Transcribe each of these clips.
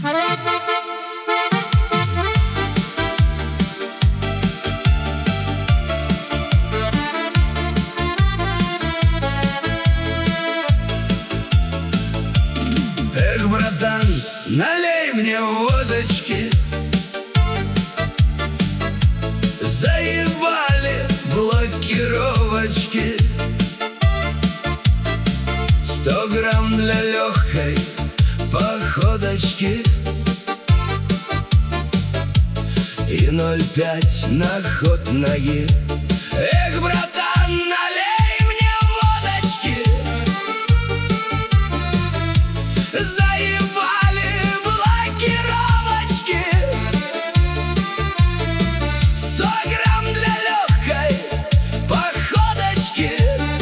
Эх, братан, налей мне водочки. Заебали блокировочки. 100 грамм для легкой походочки и 0,5 на ход ноги. Эх, братан, налей мне водочки. Заебали блокировочки. 100 грамм для легкой походочки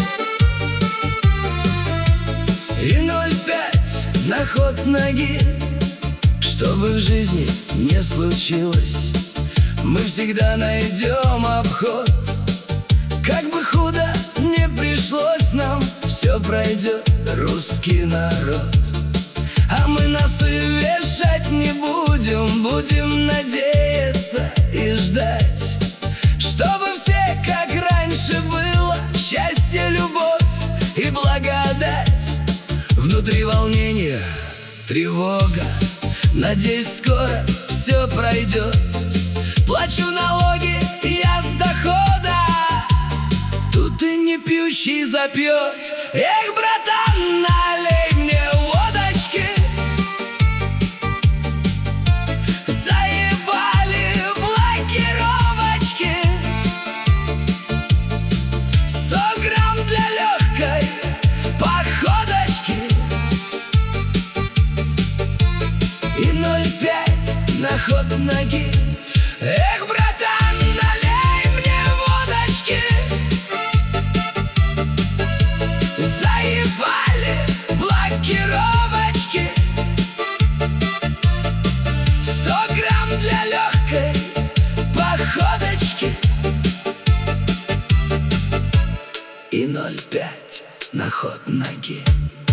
и 0,5 на ход ноги. Что бы в жизни не случилось, мы всегда найдем обход. Как бы худо не пришлось нам, все пройдет, русский народ. А мы носы вешать не будем, будем надеяться и ждать, чтобы все как раньше было, счастье, любовь и благодать. Внутри волнение, тревога, надеюсь, скоро все пройдет. Плачу налоги я с дохода, тут и не пьющий запьет. Эх, братан, налей мне водочки. Заебали блокировочки. 100 грамм для легкой походочки и 0,5 на ход ноги. Эх, братан, налей мне водочки. Заебали блокировочки. 100 грамм для легкой походочки и 0,5 на ход ноги.